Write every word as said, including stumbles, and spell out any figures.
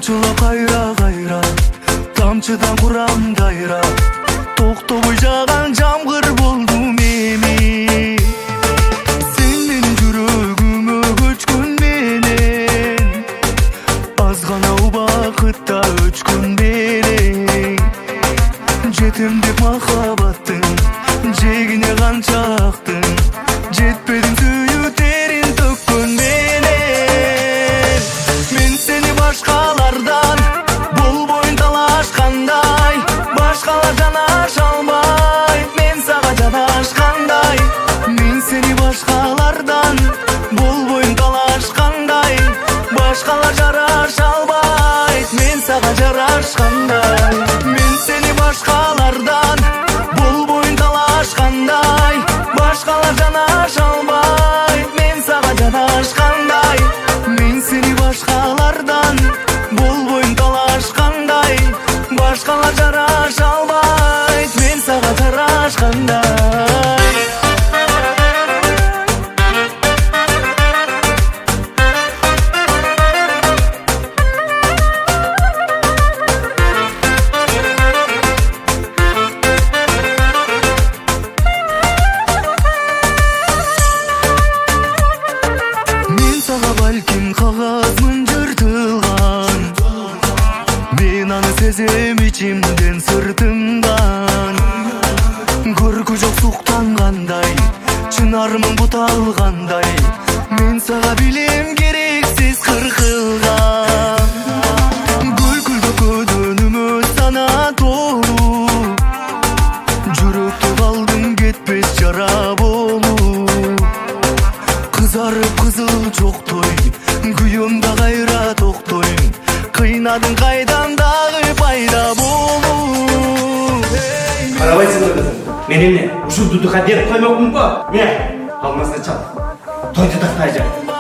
тамчылап кайра кайра, тамчыдан курам дайра, токтобой жаган жамгыр болдум эми. Сен менин жүрөгүмө көчкөн менен, аз гана убакытта өчкөн белең. Жетем деп махабаттың жегине канчактың, жетпедим сүйүүтерин төккөн менен. Мен сени башкалардан болбойн талашкандай, башкалар жанаша албайт мен сага жанашкандай. Мен сени башкалардан болбойн талашкандай, башкалар жараша албайт мен сага жарашкандай. Мен сени башкалардан болбойн талашкандай, башкалар жанаша албайт мен сага жанашкандай. Мен сени башкалардан болбойн талашкандай, башкалар жараша албайт мен сага жарашкандай. Балким кагазмын жыртылган, мен аны сезем ичимден сыртымдан. Көркү жок суктангандай, чынарымын буталгандай, мен сага билем керексиз кыркылган. Көлкүлдө көдөнүмө сана толуп, жүрөктө калдым кетпес жара болуп. Кызарып кызыл чоктой, күйөөмда кайра токтой, кыйнадың кайдан дагы пайда болуп. Карабайсыңдар кызым, мен эмне ушул дудукка деп коймокмунбу? Мына, алмасына чал. Тойду тактай жа.